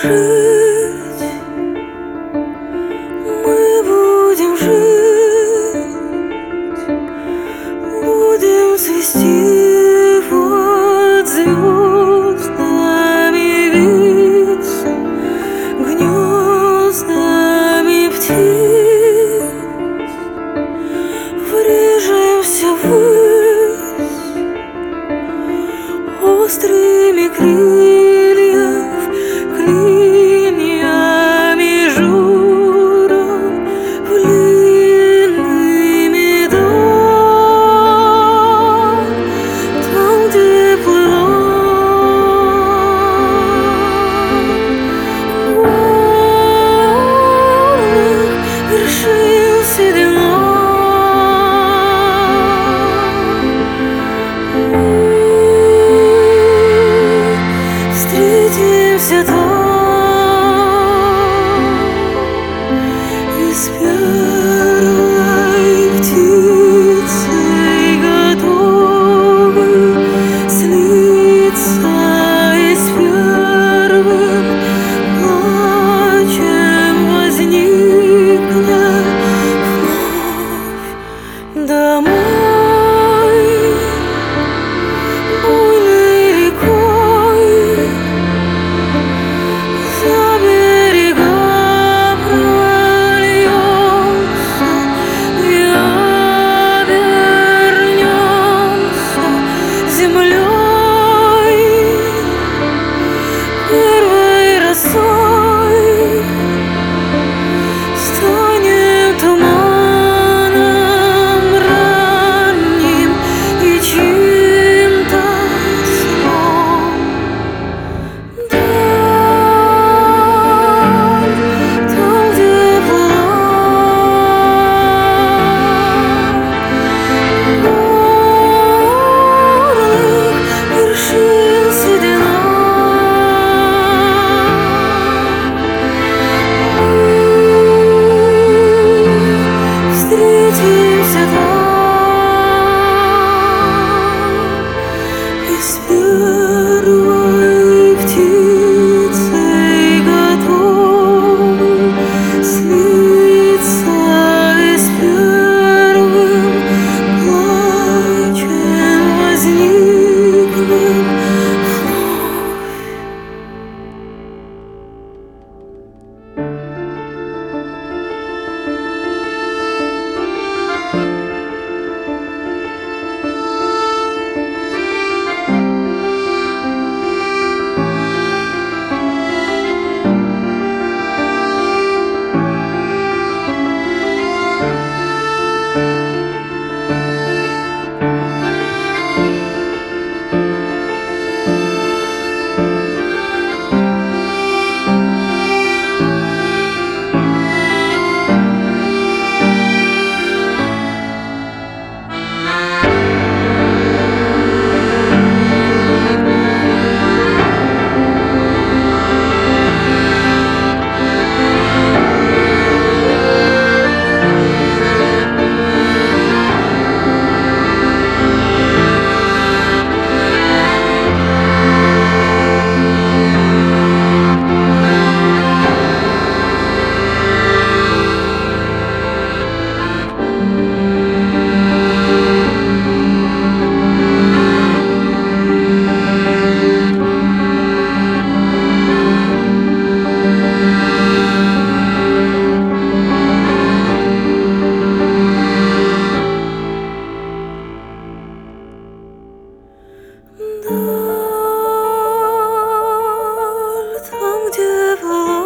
жить, мы будем жить, будем цвести под звездами, виться гнездами птиц, врежемся ввысь острыми крыльев, клиньями журов, пленными дам, там, где плыла горных вершин седина. Встретимся там, и с первой птицей готовы слиться, и с первым плачем возникнем вновь домой, буйной рекой за берега прольется и обернемся землей, первой росой станем туманом ранним и чьим-то сном. Там, где плыла горных вершин седина, встретимся там, и с первой птицей готовы слиться, и с первым плачем возникнем даль, там, где плыла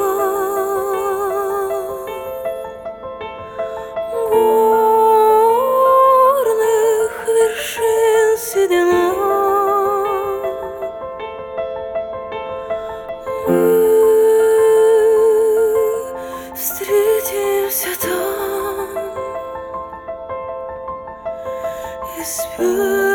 горных вершин седина. Мы встретимся там, и с